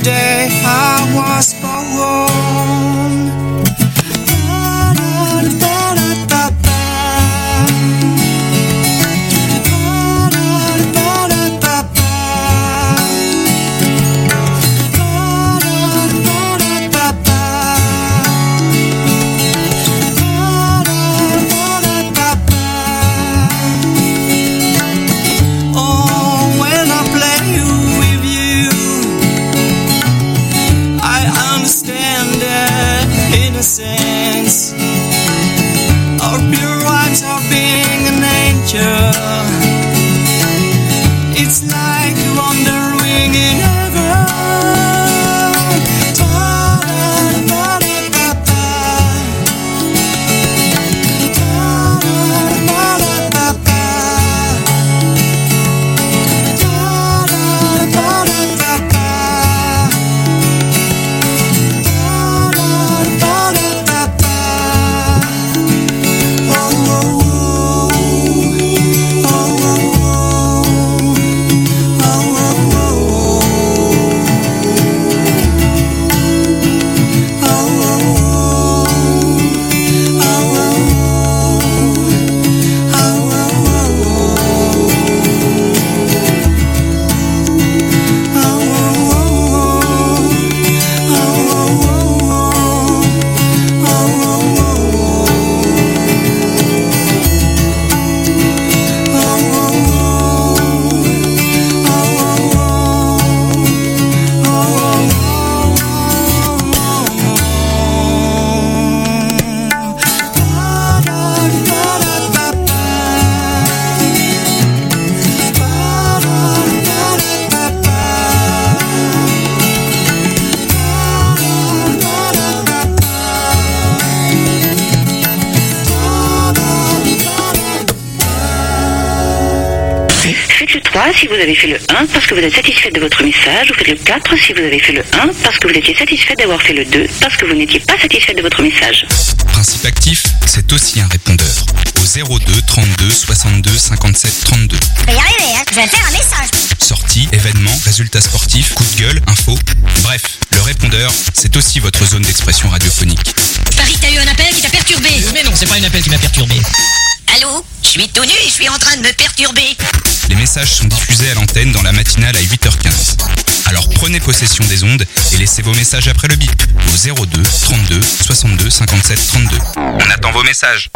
day I was born. Innocence, our pure rhymes are being an angel. It's like wandering in heaven. Si vous avez fait le 1 parce que vous êtes satisfait de votre message, vous faites le 4 si vous avez fait le 1 parce que vous étiez satisfait d'avoir fait le 2 parce que vous n'étiez pas satisfait de votre message. Principe actif, c'est aussi un répondeur. Au 02 32 62 57 32. Je vais y arriver, hein. Je vais faire un message. Sorties, événements, résultats sportifs, coup de gueule, infos. Bref, le répondeur, c'est aussi votre zone d'expression radiophonique. Paris, t'as eu un appel qui t'a perturbé. Mais non, c'est pas un appel qui m'a perturbé. Allô? Je suis tout nu et je suis en train de me perturber. Les messages sont diffusés à l'antenne dans la matinale à 8h15. Alors prenez possession des ondes et laissez vos messages après le bip au 02 32 62 57 32. On attend vos messages.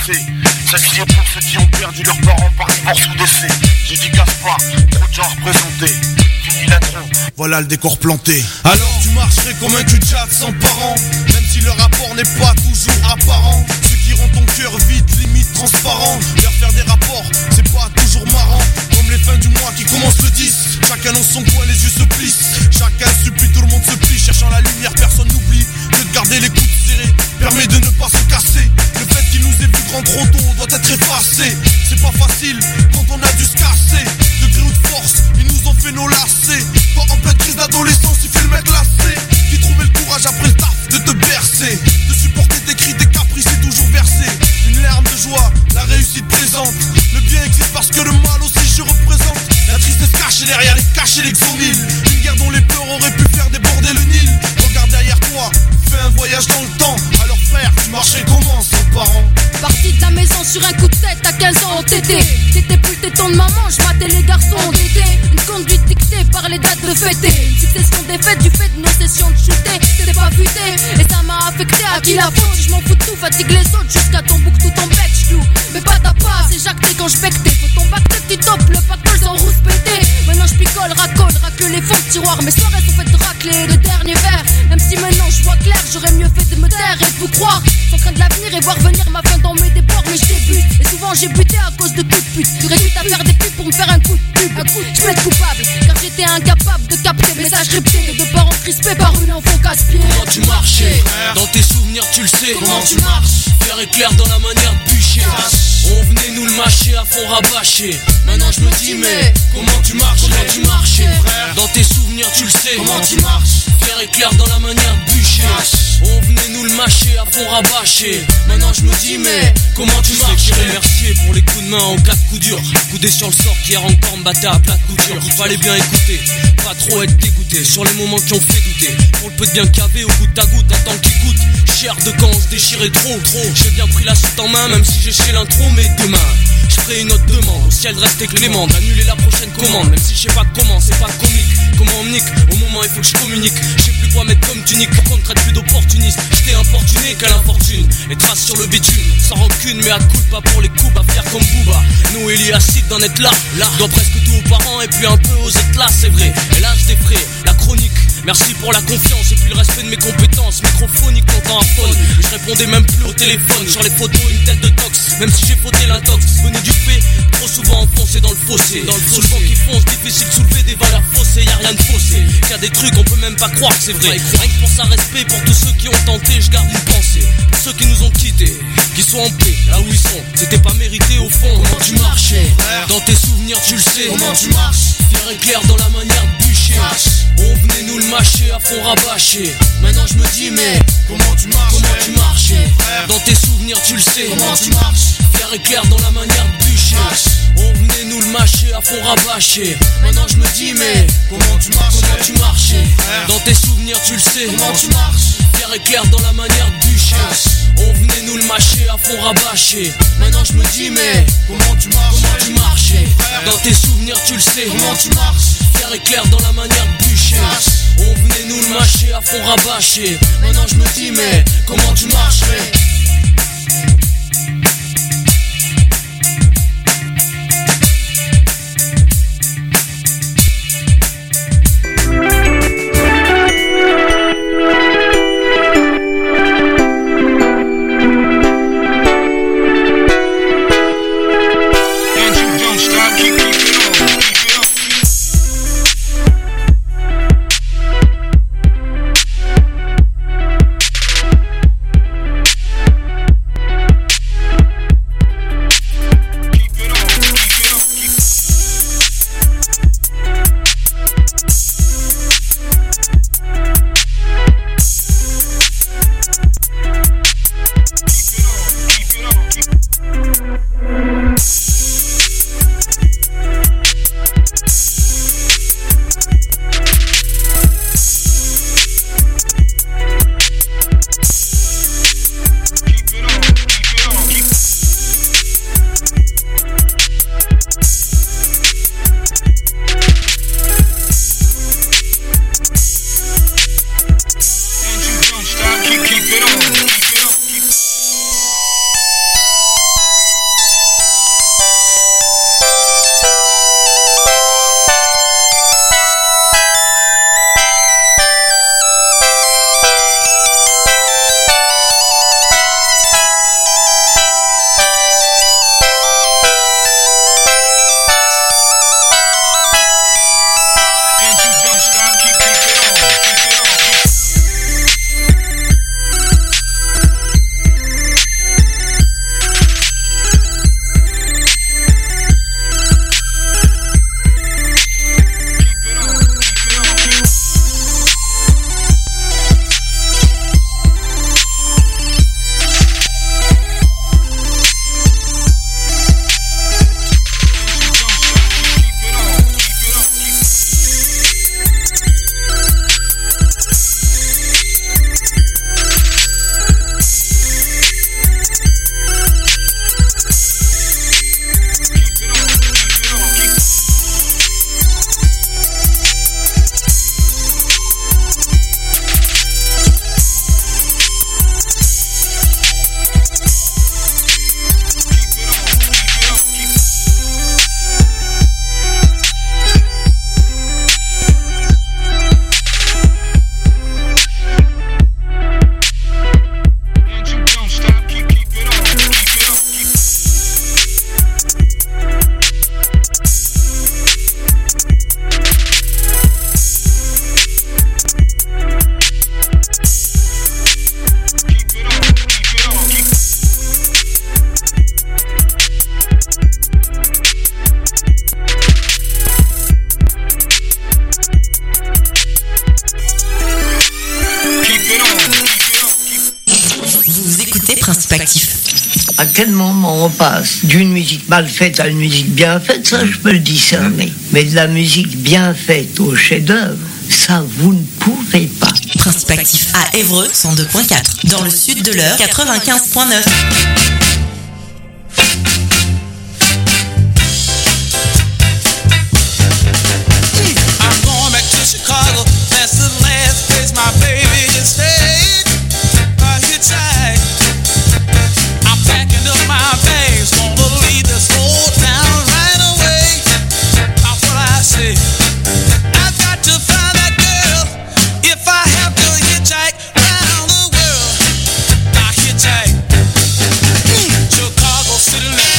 passé. Celle-ci est pour ceux qui ont perdu leurs parents par divorce ou décès. J'ai dit Gaspard, trop de gens représentés. Fini l'intro, voilà le décor planté. Alors tu marcherais comme un cul-de-jatte sans parents, même si le rapport n'est pas toujours apparent. Ceux qui rendent ton cœur vide, limite transparent. Leur faire des rapports, c'est pas toujours marrant. Comme les fins du mois qui commencent le 10. Chacun dans son coin, les yeux se plissent. Chacun supplie, tout le monde se plie. Cherchant la lumière, personne n'oublie que de garder les coudes serrés permet de ne pas se casser. Le fait qu'il nous ait vu grand trop tôt doit être effacé. C'est pas facile quand on a dû se casser. De gré ou de force, ils nous ont fait nos lacets. Toi en pleine crise d'adolescence, il fait le mec lassé. Qui trouvait le courage après le taf de te bercer. De supporter tes cris, tes caprices et toujours verser une larme de joie, la réussite présente. Le bien existe parce que le mal aussi je représente. La tristesse cachée derrière les cachets, l'exomile. Une guerre dont les peurs auraient pu faire déborder le Nil. Regarde derrière toi, fais un voyage dans le temps. Alors frère, tu marchais comment sans parents? Parti de la maison sur un coup de tête à 15 ans en tété. T'étais plus le téton de maman, je matais les garçons d'été. Une conduite dictée par les dates de fêter. Une succession des fêtes du fait de nos sessions de shooter. T'es pas buté et ça m'a affecté. À qui la faute? Je m'en fous de tout, fatigue les autres jusqu'à ton bouc, tout ton bec, j'loue. Mais pas ta part, c'est jacté quand je bectais. Faut ton bac tête qui top, le pactole sans rousse pété. Maintenant je picole, racle les fonds de tiroir. Mes soirées sont faites de racler le dernier verre. Même si maintenant je vois clair, j'aurais mieux fait de me taire et de vous croire. Sans craindre l'avenir et voir venir ma fin dans mes débords. Mais je débute et souvent j'ai buté à cause de coups de pute. Tu réduis à faire des pubs pour me faire un coup de pub. Je plaide coupable car j'étais incapable de capter. Message crypté de deux parents crispés par une enfant casse-pied. Comment tu marchais? Dans tes souvenirs tu le sais. Comment tu marches? Faire éclair dans la manière de bûcher. On venait nous le mâcher à fond rabâcher. Maintenant je me dis mais comment tu marches? Comment tu marchais? Dans tes souvenirs tu le sais. Comment tu marches? Faire éclair dans la manière de bûcher. On venait nous le mâcher à fond rabâcher. Maintenant je me dis mais comment tu marches? Je remercier pour les coups de main en cas de coup dur. Coudé sur le sort qui hier encore me battait à plat de couture. Il fallait bien écouter, pas trop être dégoûté. Sur les moments qui ont fait douter. Pour le peu de bien cavé au goutte à goutte. Attends qu'il coûte cher de quand on se déchirait trop. J'ai bien pris la suite en main même si j'ai chez l'intro. Mais demain je ferai une autre demande. Au ciel de rester clément, d'annuler la prochaine commande. Même si je sais pas comment, c'est pas comique. Comment on me nique, au moment il faut que je communique. Je sais plus quoi mettre comme tunique. Pour qu'on ne traite plus d'opportuniste. J't'ai importuné, quelle infortune. Les traces sur le bitume, sans rancune. Mais à coup de pas pour les coups, à faire comme Booba. Nous et acide d'en être là. Dois presque tout aux parents et puis un peu aux éclats, c'est vrai. Et là je défrais, la chronique. Merci pour la confiance et puis le respect de mes compétences. Microphonique, longtemps à phone. Je répondais même plus au téléphone. Sur les photos, une telle de tox. Même si j'ai fauté l'intox, venez du fait. Trop souvent enfoncé dans le fossé. Sous le vent qui fonce, difficile de soulever des valeurs faussées. Y'a rien de faussé. Y'a des trucs, on peut même pas croire que c'est vrai. Rien que pour ça, respect pour tous ceux qui ont tenté. Je garde une pensée pour ceux qui nous ont quittés. Qu'ils soient en paix, là où ils sont. C'était pas mérité au fond. Comment tu marchais? Dans tes souvenirs, tu le sais. Comment tu marches? Fier et clair dans la manière de bûcher. On venait nous le mâcher à fond rabâcher. Maintenant je me dis mais comment tu marches? Comment tu marchais? Dans tes souvenirs tu le sais. Comment tu marches? Fier et clair dans la manière de bûcher. On venait nous le mâcher à fond rabâcher. Maintenant je me dis mais comment tu marches? Comment tu marchais? Dans tes souvenirs tu le sais. Comment tu marches? Fier et clair dans la manière de bûcher. On venait nous le mâcher à fond rabâcher. Maintenant je me dis mais comment tu marches? Comment tu marchais? Dans tes souvenirs tu le sais. Comment tu marches? Fier et clair dans la manière de bûcher. On venait nous le mâcher à fond rabâcher. Maintenant je me dis mais comment tu marcherais? À quel moment on passe d'une musique mal faite à une musique bien faite, ça je peux le discerner. Mais de la musique bien faite au chef-d'œuvre, ça vous ne pouvez pas. Principe actif à Évreux 102.4, dans le sud de l'Eure 95.9. Chicago, that's the last place my baby has stayed. Hitchhike, I'm packing up my bags, gonna leave this whole town right away. That's what I say. I've got to find that girl if I have to hitchhike round the world. I hitchhike. Chicago City.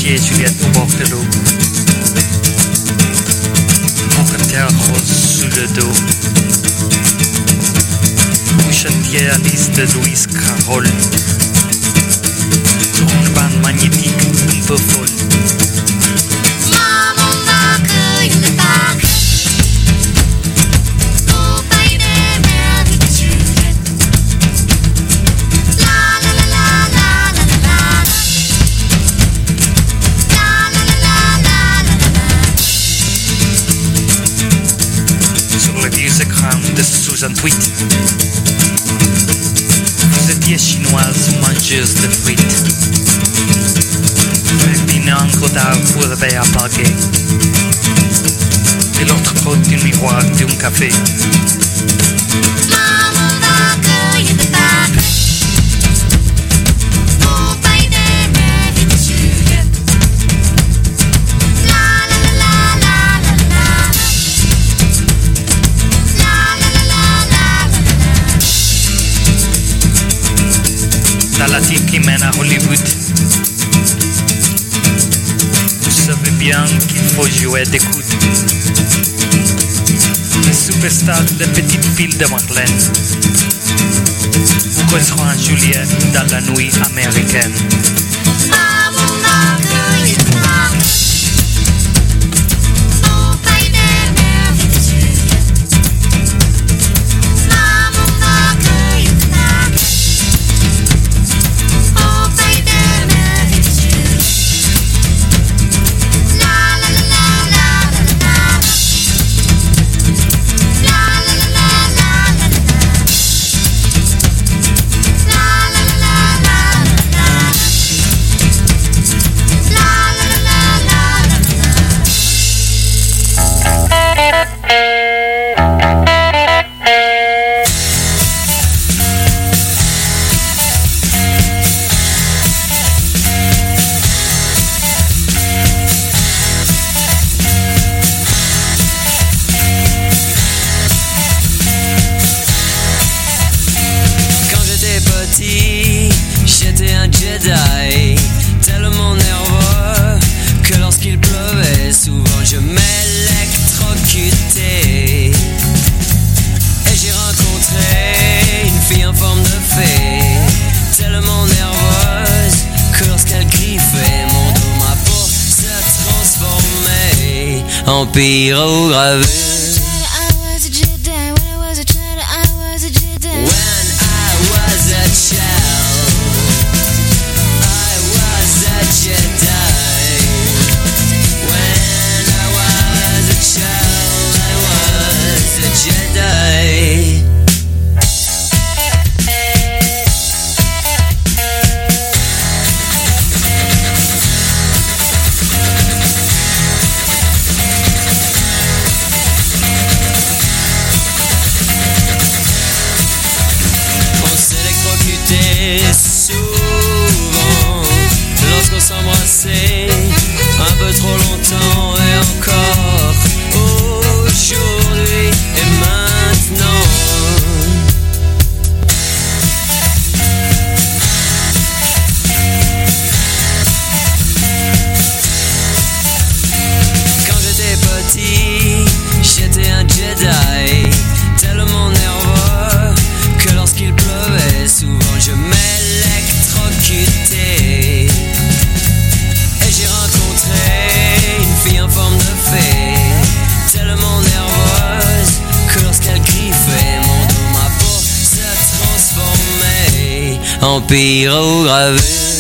pied, Juliette au bord de l'eau. Terre rose sous le dos. Couchetier Alice de Louise Carroll. Sur une bande magnétique un peu folle. Maman m'accueille le parc. Oh baby, merde que Juliette. La la la la la la la la la la la la. Sur le vieux écran de Susan Tweet. Vous étiez chinoise mangeuse de frites. Une encre d'arbre pour lever à parquet. Et l'autre côté du miroir d'un café. Maman m'accueille le parc. Oh baby, merde que Juliette. La la la la la la la. La la la la la La la. latine qui mène à Hollywood. Vous savez bien qu'il faut jouer des coudes. Les superstars des petites villes de Madeleine. Vous rejoint Juliette dans la nuit américaine. Maman m'accueille le parc. Oh baby, merde que Juliette. Maman m'accueille le parc. Oh baby, merde que Juliette. La la la la la la la. La la la la la la la. La la la la la la. La la la la la Quand j'étais petit, j'étais un Jedi, tellement nerveux que lorsqu'il pleuvait, souvent je m'électrocutais. Et j'ai rencontré une fille en forme de fée, tellement nerveuse que lorsqu'elle griffait mon dos, ma peau se transformait en pyrogravure. Souvent, lorsqu'on s'embrassait un peu trop longtemps et encore aujourd'hui et maintenant. Quand j'étais petit, j'étais un Jedi, tellement nerveux que lorsqu'il pleuvait, souvent je m'électrocutais. Et j'ai rencontré une fille en forme de fée, tellement nerveuse que lorsqu'elle griffait mon dos, ma peau se transformait en pyrogravure.